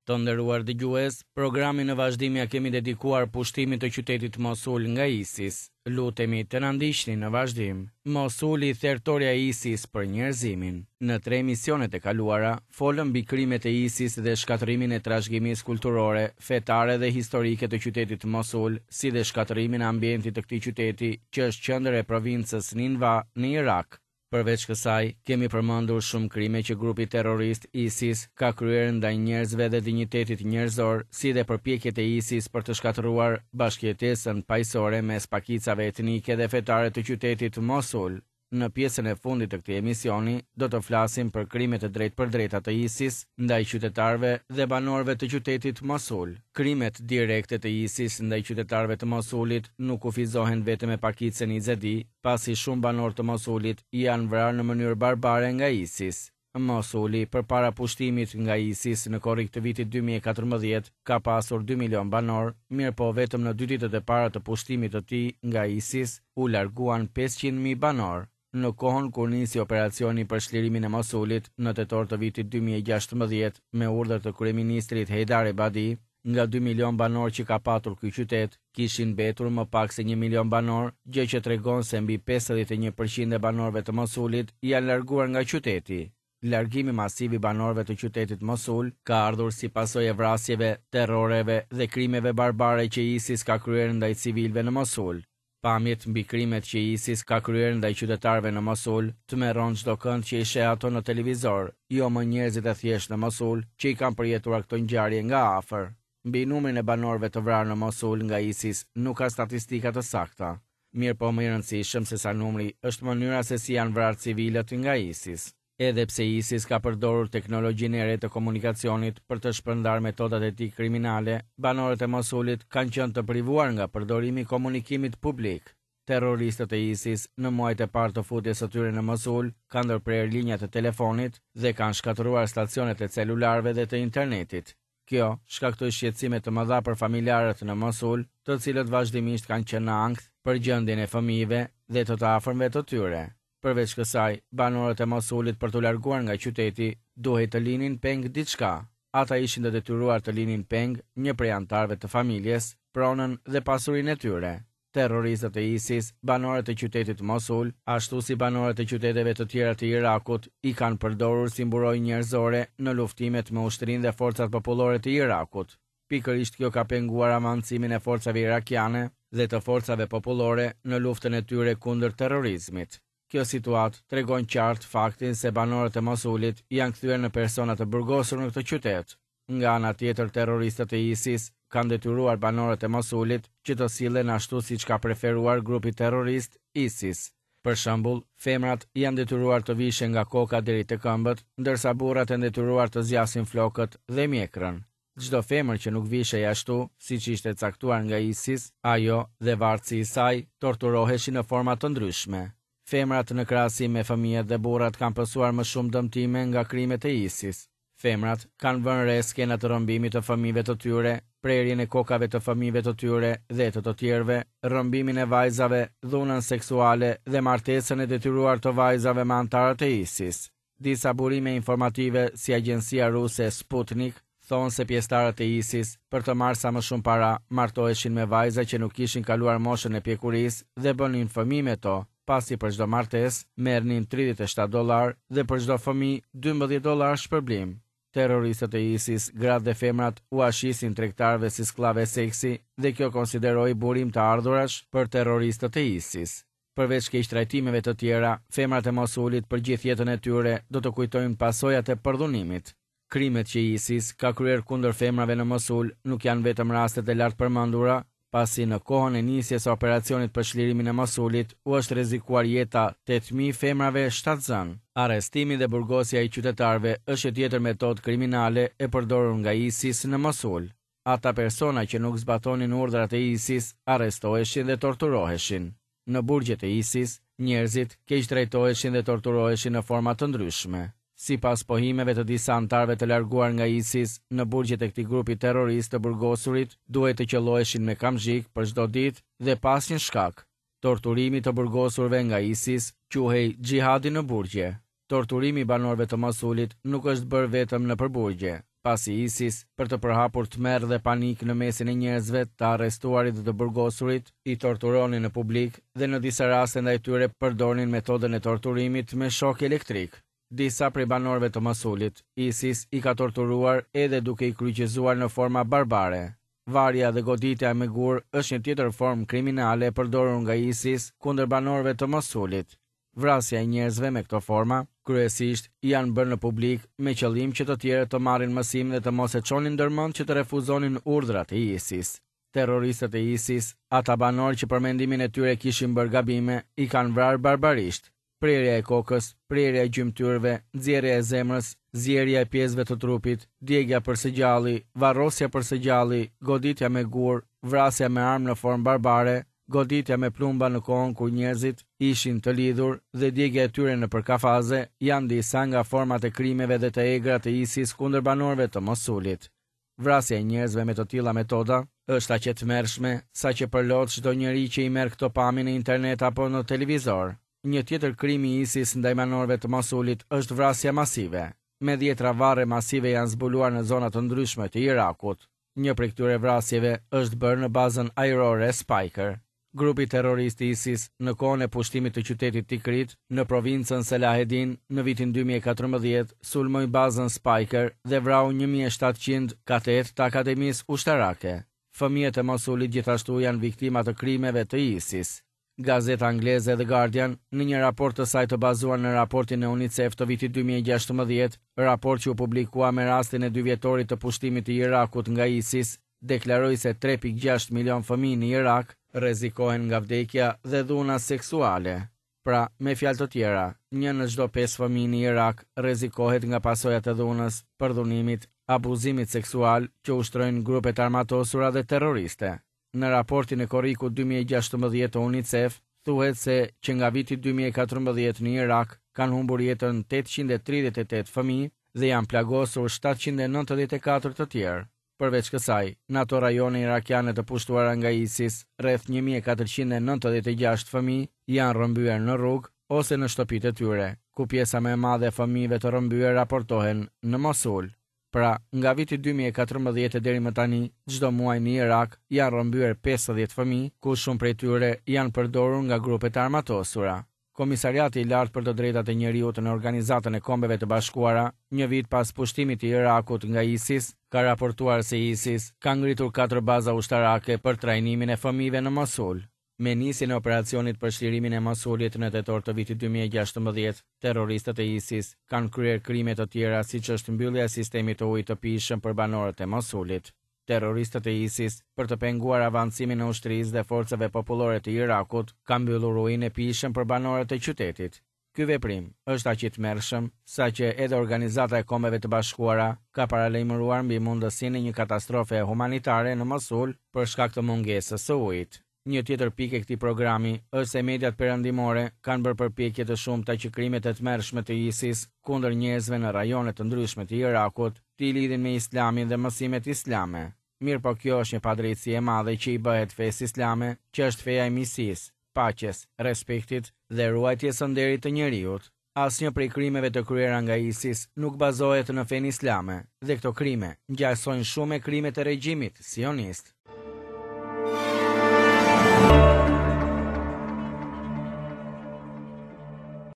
Të nderuar dëgjues, programin në vazhdim ja kemi dedikuar pushtimit të qytetit Mosul nga ISIS. Lutemi të na ndiqni në vazhdim. Mosuli, territoria e ISIS për njerëzimin. Në 3 emisionet e kaluara, folëm mbi krimet e ISIS dhe shkatërimin e trashëgimisë kulturore, fetare dhe historike të qytetit Mosul, si dhe shkatërimin e ambientit të këtij qyteti, që është qendër e provincës Ninva në Irak. Përveç kësaj, kemi përmendur shumë krime që grupi terrorist ISIS ka kryer ndaj njerëzve dhe dinjitetit njerëzor, si dhe përpjekjet e ISIS për të shkatëruar bashkëjetesën paqësore mes pakicave etnike dhe fetare të qytetit Mosul. Në pjesën e fundit të këtij emisioni, do të flasim për krimet e drejtpërdrejta të ISIS ndaj qytetarëve dhe banorëve të qytetit Mosul. Krimet direkte të ISIS ndaj qytetarëve të Mosulit nuk kufizohen vetëm me pakicën Izedi, pasi shumë banorë të Mosulit janë vrarë në mënyrë barbare nga ISIS. Mosuli, përpara pushtimit nga ISIS në korrik të vitit 2014, ka pasur 2 milion banor, mirë po vetëm në 2 ditët e para të pushtimit të tij nga ISIS u larguan 500.000 banor. Në kohën kur nisi operacioni për shlirimin e Mosulit në tetor të vitit 2016 me urdhër të kryeministrit Heydar Ebadi, nga 2 milion banor që ka patur ky qytet, kishin mbetur më pak se 1 milion banor, gjë që tregon se mbi 51% e banorëve të Mosulit janë larguar nga qyteti. Largimi masiv i banorëve të qytetit Mosul ka ardhur si pasojë e vrasjeve, terroreve dhe krimeve barbare që ISIS ka kryer ndaj civilëve në Mosul. Pamjet mbi krimet që ISIS ka kryer ndaj qytetarëve në Mosul të merron çdo kënd që i sheh ato në televizor, jo më njerëzit e thjeshtë në Mosul që i kanë përjetuar këto ngjarje nga afër. Mbi numrin e banorëve të vrarë në Mosul nga ISIS nuk ka statistika të sakta. Mirë po më i rëndësishëm se sa numri është mënyra se si janë vrarë civilët nga ISIS. Edhe pse ISIS ka përdorur teknologjinë e re të komunikacionit për të shpërndarë metodat e tij kriminale, banorët e Mosulit kanë qenë të privuar nga përdorimi i komunikimit publik. Terroristët e ISIS në muajt e parë të futjes së tyre në Mosul kanë ndërprerë linjat e telefonit dhe kanë shkatëruar stacionet e celularëve dhe të internetit. Kjo shkaktoi shqetësime të mëdha për familjarët në Mosul, të cilët vazhdimisht kanë qenë në ankth për gjendjen e fëmijëve dhe të afërmve të tyre. Përveç kësaj, banorët e Mosulit për të larguar nga qyteti duhej të linin peng diçka. Ata ishin të detyruar të linin peng një prej anëtarëve të familjes, pronën dhe pasurinë e tyre. Terroristët e ISIS, banorët e qytetit Mosul, ashtu si banorët e qyteteve të tjera të Irakut, i kanë përdorur si mburojë njerëzore në luftimet me ushtrinë dhe forcat popullore të Irakut. Pikërisht kjo ka penguar avancimin e forcave irakiane dhe të forcave popullore në luftën e tyre kundër terrorizmit. Kjo situatë tregon qartë faktin se banorët e Mosulit janë kthyer në persona të burgosur në këtë qytet. Nga ana tjetër, terroristët e ISIS kanë detyruar banorët e Mosulit që të sillen ashtu siç ka preferuar grupi terrorist ISIS. Për shembull, femrat janë detyruar të vishen nga koka deri te këmbët, ndërsa burrat janë detyruar të zgjasin flokët dhe mjekrën. Çdo femër që nuk vishej ashtu, siç ishte caktuar nga ISIS, ajo dhe varësi i saj torturoheshin në forma të ndryshme. Femrat në krahasim me fëmijët dhe burrat kanë pësuar më shumë dëmtime nga krimet e ISIS. Femrat kanë vënë re skena të rrëmbimit të fëmijëve të tyre, prerjen e kokave të fëmijëve të tyre dhe të tjerëve, rrëmbimin e vajzave, dhunën seksuale dhe martesën e detyruar të vajzave me anëtarët e ISIS. Disa burime informative si agjencia ruse Sputnik thonë se pjesëtarët e ISIS, për të marrë sa më shumë para, martoheshin me vajza që nuk kishin kaluar moshën e pjekurisë dhe bënin fëmijë me to. Pasi për çdo martesë merrnin $37 dhe për çdo fëmijë $12 shpërblim. Terroristët e ISIS, gratë dhe femrat u ashisin tregtarëve si skllave seksi dhe kjo konsideroi burim të ardhurash për terroristët e ISIS. Përveç keq trajtimeve të tjera, femrat e Mosulit për gjithë jetën e tyre do të kujtojnë pasojat e përdhunimit. Krimet që ISIS ka kryer kundër femrave në Mosul nuk janë vetëm rastet e lartë përmendura, pasi në kohën e nisjes së operacionit për shlirimin e Mosulit u është rrezikuar jeta 8.000 femrave shtatzën. Arrestimi dhe burgosja i qytetarëve është një tjetër metodë kriminale e përdorur nga ISIS në Mosul. Ata persona që nuk zbatonin urdhrat e ISIS arrestoheshin dhe torturoheshin. Në burgjet e ISIS, njerëzit keq trajtoheshin dhe torturoheshin në forma të ndryshme. Sipas pohimeve të disa anëtarëve të larguar nga ISIS, në burgjet e këtij grupi terrorist të burgosurit duhet të qelloheshin me kamzhik për çdo ditë dhe pas një shkak. Torturimi të burgosurve nga ISIS quhej xhihadi në burgje. Torturimi i banorëve të Mosulit nuk është bërë vetëm në përburgje. pasi ISIS, për të përhapur tmerr dhe panik në mesin e njerëzve, të arrestuarit dhe të burgosurit, i torturonin në publik dhe në disa raste ndaj tyre përdornin metodën e torturimit me shok elektrik. Disa prej banorëve të Mosulit, ISIS i ka torturuar edhe duke i kryqëzuar në forma barbare. Varja dhe goditja me gur është një tjetër formë kriminale e përdorur nga ISIS kundër banorëve të Mosulit. Vrasja e njerëzve me këto forma, kryesisht, janë bërë në publik me qëllim që të tjerë të marrin mësim dhe të mos e çonin ndërmend që të refuzonin urdhrat e ISIS. Terroristët e ISIS, ata banorë që për mendimin e tyre kishin bërë gabime, i kanë vrarë barbarisht. Prerja e kokës, prerja e gjymtyrëve, nxjerrja e zemrës, zjerrja e pjesëve të trupit, djegja për së gjalli, varrosja për së gjalli, goditja me gur, vrasja me armë në formë barbare, goditja me plumba në kohën kur njerëzit ishin të lidhur dhe djegja e tyre në përkafaze janë disa nga format e krimeve dhe të egra të ISIS kundër banorëve të Mosulit. Vrasja e njerëzve me të tilla metoda është aq e tmerrshme sa që përlot çdo njeri që i merr këto pamje në internet apo në televizor. Një tjetër krim i ISIS ndaj banorëve të Mosulit është vrasja masive. Me 10 varre masive janë zbuluar në zona të ndryshme të Irakut. Një prej këtyre vrasjeve është bërë në bazën ajrore Speicher. Grupi terrorist i ISIS në kohën e pushtimit të qytetit Tikrit në provincën Salahedin në vitin 2014 sulmoi bazën Speicher dhe vrau 1700 katet të akademisë ushtarake. Fëmijët e Mosulit gjithashtu janë viktima të krimeve të ISIS. Gazeta angleze The Guardian, në një raport të saj të bazuar në raportin e UNICEF të vitit 2016, raport që u publikua me rastin e 2 vjetorit të pushtimit të Irakut nga ISIS, deklaroi se 3.6 milion fëmijë në Irak rrezikohen nga vdekja dhe dhuna seksuale. Pra, me fjalë të tjera, 1 në çdo 5 fëmijë në Irak rrezikohet nga pasojat e dhunës, përdhunimit, abuzimit seksual që ushtrojnë grupet armatosura dhe terroriste. Në raportin e korrikut 2016 të UNICEF, thuhet se që nga viti 2014 në Irak kanë humbur jetën 838 fëmijë dhe janë plagosur 794 të tjerë. Përveç kësaj, në ato rajone irakiane të pushtuara nga ISIS, rreth 1496 fëmijë janë rrëmbyer në rrugë ose në shtëpitë e tyre, ku pjesa më e madhe e fëmijëve të rrëmbyer raportohen në Mosul. Pra, nga viti 2014 deri më tani, çdo muaj në Irak janë rrëmbyer 50 fëmijë, ku shumë prej tyre janë përdorur nga grupet armatosura. Komisariati i lartë për të drejtat e njerëzit në Organizatën e Kombeve të Bashkuara, një vit pas pushtimit të Irakut nga ISIS, ka raportuar se ISIS ka ngritur 4 baza ushtarake për trajnimin e fëmijëve në Mosul. Me nisjen e operacionit për shlirimin e Mosulit në tetor të vitit 2016, terroristët e ISIS kanë kryer krime të tjera siç është mbyllja e sistemit të ujit të pijshëm për banorët e Mosulit. Terroristët e ISIS, për të penguar avancimin e ushtrisë dhe forcave popullore të Irakut, kanë mbyllur ujin e pijshëm për banorët e qytetit. Ky veprim është aq i tmerrshëm saqë edhe Organizata e Kombeve të Bashkuara ka paralajmëruar mbi mundësinë e një katastrofe humanitare në Mosul për shkak të mungesës së ujit. Një tjetër pikë e këtij programi është se mediat perëndimore kanë bërë përpjekje të shumta që krimet e tmerrshme të ISIS kundër njerëzve në rajone të ndryshme të Irakut t'i lidhin me Islamin dhe mësimet islame. Mirë, po kjo është një padrejtësi e madhe që i bëhet fesë islame, që është feja e miqësisë, paqes, respektit dhe ruajtjes së nderit të njerëzit. Asnjë prej krimeve të kryera nga ISIS nuk bazohet në fenë islame, dhe këto krime ngjasojnë shumë me krimet e regjimit sionist.